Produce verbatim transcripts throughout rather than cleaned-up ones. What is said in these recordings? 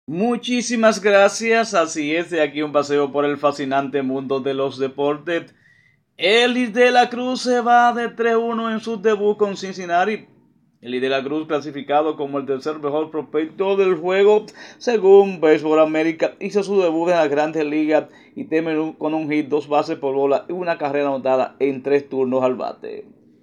Muchísimas gracias, así es, de aquí un paseo por el fascinante mundo de los deportes. Ellis de la Cruz se va de tres uno en su debut con Cincinnati. Ellis de la Cruz clasificado como el tercer mejor prospecto del juego según Baseball America hizo su debut en las Grandes Ligas y terminó con un hit, dos bases por bola y una carrera anotada en tres turnos al bate.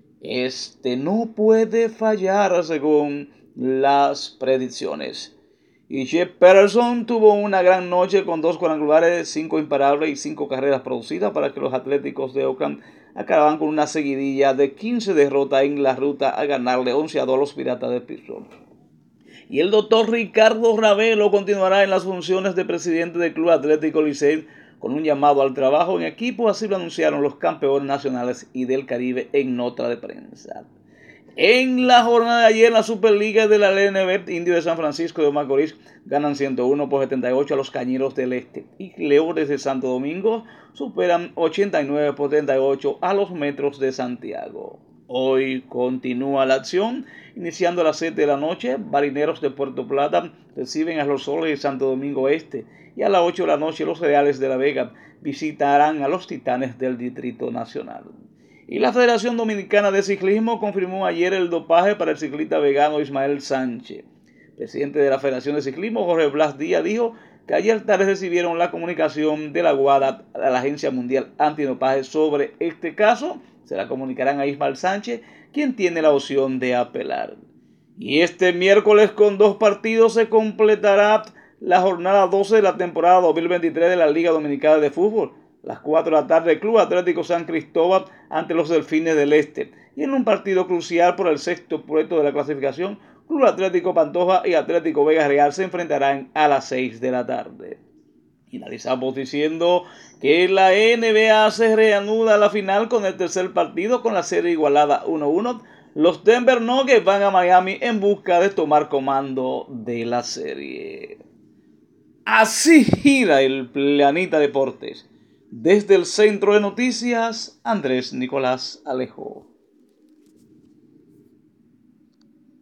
Este no puede fallar según las predicciones. Y Shep Peterson tuvo una gran noche con dos cuadrangulares, cinco imparables y cinco carreras producidas para que los Atléticos de Oakland acababan con una seguidilla de quince derrotas en la ruta a ganarle once a dos a los Piratas de Pittsburgh. Y el doctor Ricardo Ravelo continuará en las funciones de presidente del Club Atlético Licey con un llamado al trabajo en equipo, así lo anunciaron los campeones nacionales y del Caribe en nota de prensa. En la jornada de ayer, en la Superliga de la L N B, Indios de San Francisco de Macorís ganan ciento uno por setenta y ocho a los Cañeros del Este. Y Leones de Santo Domingo superan ochenta y nueve por setenta y ocho a los Metros de Santiago. Hoy continúa la acción, iniciando a las siete de la noche. Marineros de Puerto Plata reciben a los Soles de Santo Domingo Este. Y a las ocho de la noche, los Reales de la Vega visitarán a los Titanes del Distrito Nacional. Y la Federación Dominicana de Ciclismo confirmó ayer el dopaje para el ciclista vegano Ismael Sánchez. El presidente de la Federación de Ciclismo, Jorge Blas Díaz, dijo que ayer tarde recibieron la comunicación de la WADA a la Agencia Mundial Antidopaje sobre este caso. Se la comunicarán a Ismael Sánchez, quien tiene la opción de apelar. Y este miércoles con dos partidos se completará la jornada doce de la temporada dos mil veintitrés de la Liga Dominicana de Fútbol. Las cuatro de la tarde, el Club Atlético San Cristóbal ante los Delfines del Este. Y en un partido crucial por el sexto puesto de la clasificación, Club Atlético Pantoja y Atlético Vega Real se enfrentarán a las seis de la tarde. Finalizamos diciendo que la N B A se reanuda la final con el tercer partido con la serie igualada uno uno. Los Denver Nuggets van a Miami en busca de tomar comando de la serie. Así gira el Planeta Deportes. Desde el Centro de Noticias, Andrés Nicolás Alejo.